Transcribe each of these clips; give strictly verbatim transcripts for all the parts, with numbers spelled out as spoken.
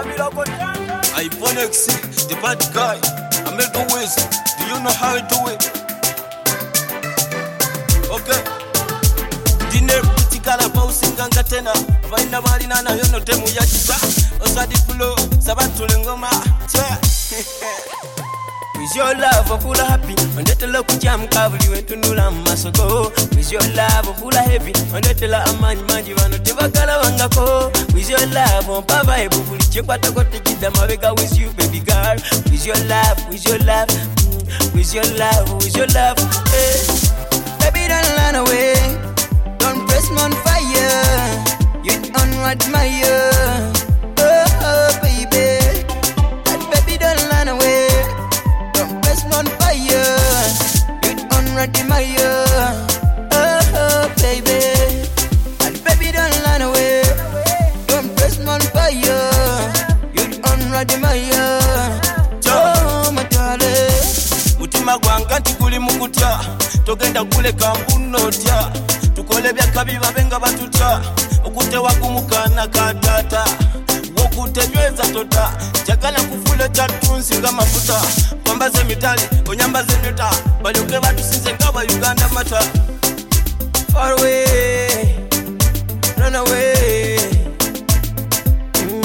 iPhone X, the bad guy. I make the ways. Do you know how to do it? Okay. Dinner putikala pa usinganga tena. Vaina mali na nayo no temu ya chisa. Osadi pulo, sabantu lengoma. With your love, I'm full of happy. And let the look jam cover you into Nula Masogo. With your love, I'm full of heavy. And let the la man man you want to Tivakala Wangako. With your love, I'm Papa Ebu. Check what I got to get the Mavega with you, baby girl. With your love, with your love, with your love, with your love. Hey. Baby, don't run away. Don't press me on fire. You don't admire. Oh, oh, baby. That baby, don't run away. On fire, you'd already my oh, oh, baby. And baby, don't run away. Don't press me on fire, you'd already my oh, my darling. Mutima gwanga ntikuli mukutya, togenda kule kambuno tya. Tukole bya kabiba benga batutya, okute wakumukana katata. Wokutenyweza tota, chakala kufule chatunsi nga mafuta. Kwambaze mitali, onyambaze nyuta. Baluke batu sinze ngaba Uganda mata. Far away, run away. Mm.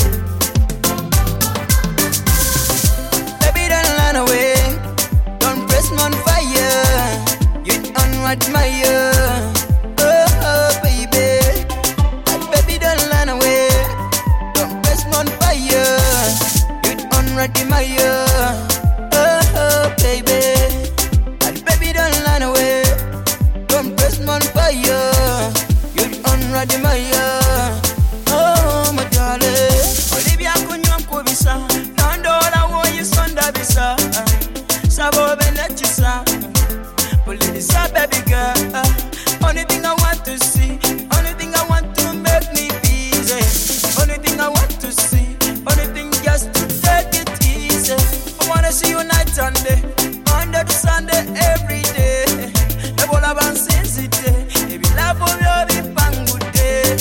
Baby, don't run away. Don't press me on fire. You don't admire. Oh, oh, baby. Baby, don't run away. Don't press me on fire. You don't admire. Oh, baby, and baby, don't run away. Don't press me on fire. You're already my oh, my darling. Olivia kunywa mkubisa, nondola woyi sonda bisa. Sabo benachisa, polisa baby girl. Only thing I want to see, only thing I want to make me busy. Only thing I want to see, only thing just to take it easy. I wanna see you night and day, Monday to Sunday, every day. Never love and sensitive, if you love for you, be bang good day.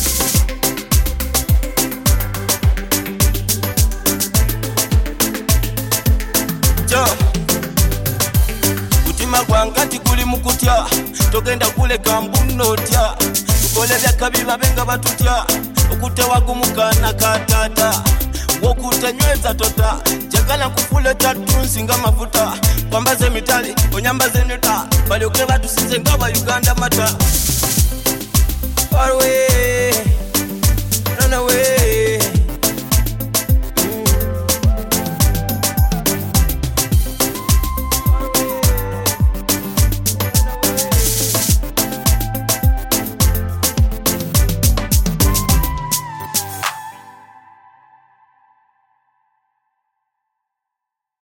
Jo, utima gwanga tikuli mukutya, togenda kule kambuno tya. Tukole bya kabiba benga batutya, okute wagumukana katata. Wokutenyweza tota, chakala kufule chatunsi nga mafuta. Kwambaze mitali, onyambaze nyuta. Baluke batu sinze ngaba Uganda mata. Far away,